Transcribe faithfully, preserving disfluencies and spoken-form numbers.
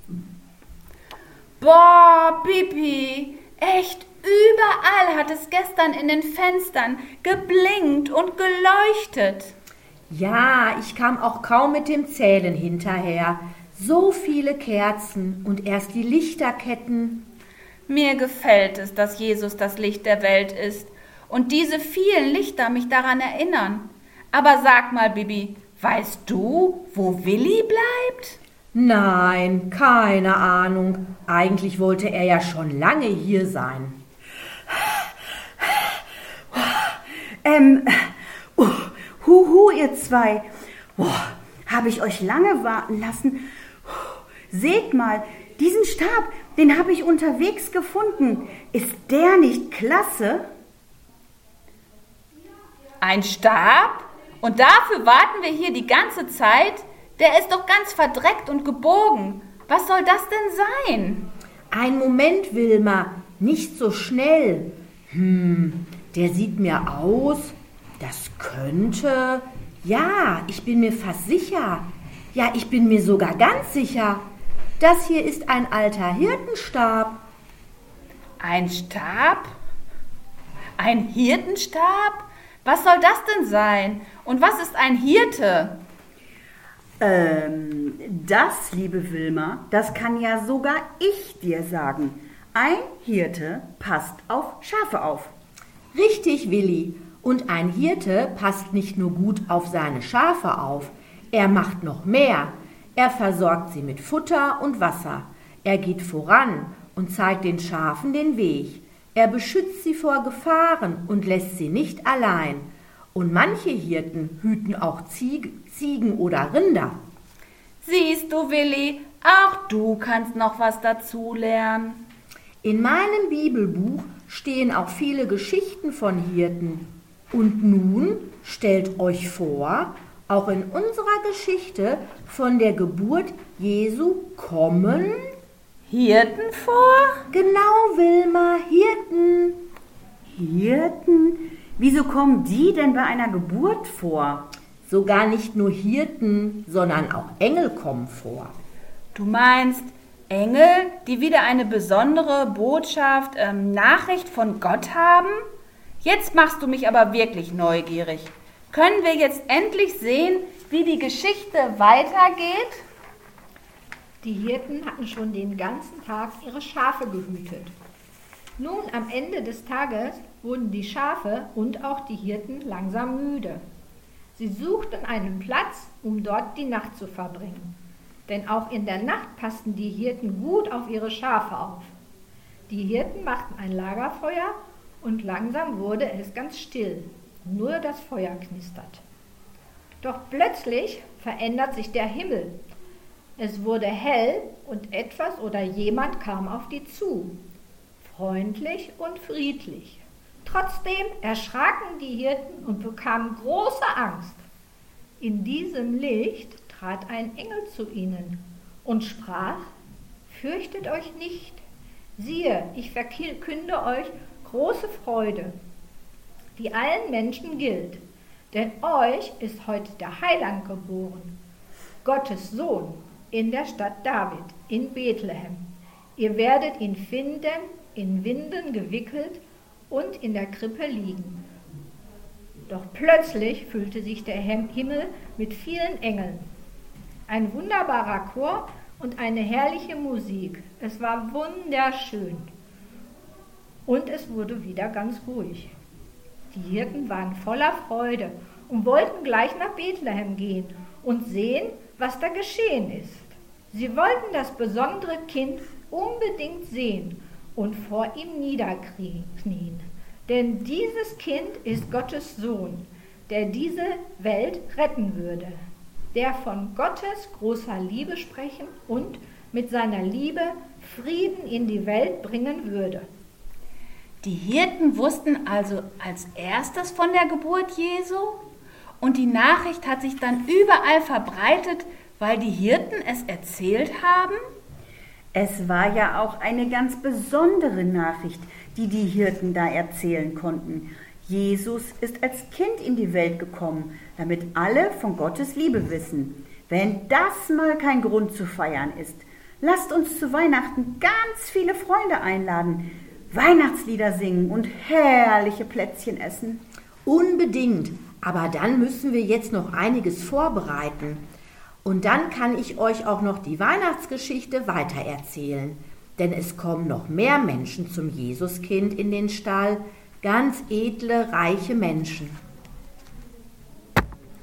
Boah, Bibi, echt überall hat es gestern in den Fenstern geblinkt und geleuchtet. Ja, ich kam auch kaum mit dem Zählen hinterher. So viele Kerzen und erst die Lichterketten. Mir gefällt es, dass Jesus das Licht der Welt ist und diese vielen Lichter mich daran erinnern. Aber sag mal, Bibi, weißt du, wo Willi bleibt? Nein, keine Ahnung. Eigentlich wollte er ja schon lange hier sein. Ähm, uh, huhu, ihr zwei. Boah, habe ich euch lange warten lassen. Seht mal, diesen Stab, den habe ich unterwegs gefunden. Ist der nicht klasse? Ein Stab? Und dafür warten wir hier die ganze Zeit? Der ist doch ganz verdreckt und gebogen. Was soll das denn sein? Ein Moment, Wilma, nicht so schnell. Hm, der sieht mir aus, das könnte... Ja, ich bin mir fast sicher. Ja, ich bin mir sogar ganz sicher. Das hier ist ein alter Hirtenstab. Ein Stab? Ein Hirtenstab? Was soll das denn sein? Und was ist ein Hirte? Ähm, das, liebe Wilma, das kann ja sogar ich dir sagen. Ein Hirte passt auf Schafe auf. Richtig, Willi. Und ein Hirte passt nicht nur gut auf seine Schafe auf, er macht noch mehr. Er versorgt sie mit Futter und Wasser. Er geht voran und zeigt den Schafen den Weg. Er beschützt sie vor Gefahren und lässt sie nicht allein. Und manche Hirten hüten auch Ziegen oder Rinder. Siehst du, Willi, auch du kannst noch was dazulernen. In meinem Bibelbuch stehen auch viele Geschichten von Hirten. Und nun stellt euch vor, auch in unserer Geschichte von der Geburt Jesu kommen Hirten vor? Genau, Wilma, Hirten. Hirten? Wieso kommen die denn bei einer Geburt vor? Sogar nicht nur Hirten, sondern auch Engel kommen vor. Du meinst Engel, die wieder eine besondere Botschaft, ähm, Nachricht von Gott haben? Jetzt machst du mich aber wirklich neugierig. Können wir jetzt endlich sehen, wie die Geschichte weitergeht? Die Hirten hatten schon den ganzen Tag ihre Schafe gehütet. Nun, am Ende des Tages wurden die Schafe und auch die Hirten langsam müde. Sie suchten einen Platz, um dort die Nacht zu verbringen. Denn auch in der Nacht passten die Hirten gut auf ihre Schafe auf. Die Hirten machten ein Lagerfeuer und langsam wurde es ganz still. Nur das Feuer knistert. Doch plötzlich verändert sich der Himmel. Es wurde hell und etwas oder jemand kam auf die zu. Freundlich und friedlich. Trotzdem erschraken die Hirten und bekamen große Angst. In diesem Licht trat ein Engel zu ihnen und sprach: Fürchtet euch nicht, siehe, ich verkünde euch große Freude, die allen Menschen gilt, denn euch ist heute der Heiland geboren, Gottes Sohn, in der Stadt David, in Bethlehem. Ihr werdet ihn finden, in Windeln gewickelt und in der Krippe liegen. Doch plötzlich füllte sich der Himmel mit vielen Engeln. Ein wunderbarer Chor und eine herrliche Musik. Es war wunderschön. Und es wurde wieder ganz ruhig. Die Hirten waren voller Freude und wollten gleich nach Bethlehem gehen und sehen, was da geschehen ist. Sie wollten das besondere Kind unbedingt sehen und vor ihm niederknien. Denn dieses Kind ist Gottes Sohn, der diese Welt retten würde, der von Gottes großer Liebe sprechen und mit seiner Liebe Frieden in die Welt bringen würde. Die Hirten wussten also als erstes von der Geburt Jesu und die Nachricht hat sich dann überall verbreitet, weil die Hirten es erzählt haben? Es war ja auch eine ganz besondere Nachricht, die die Hirten da erzählen konnten. Jesus ist als Kind in die Welt gekommen, damit alle von Gottes Liebe wissen. Wenn das mal kein Grund zu feiern ist, lasst uns zu Weihnachten ganz viele Freunde einladen, Weihnachtslieder singen und herrliche Plätzchen essen. Unbedingt, aber dann müssen wir jetzt noch einiges vorbereiten. Und dann kann ich euch auch noch die Weihnachtsgeschichte weitererzählen. Denn es kommen noch mehr Menschen zum Jesuskind in den Stall, ganz edle, reiche Menschen.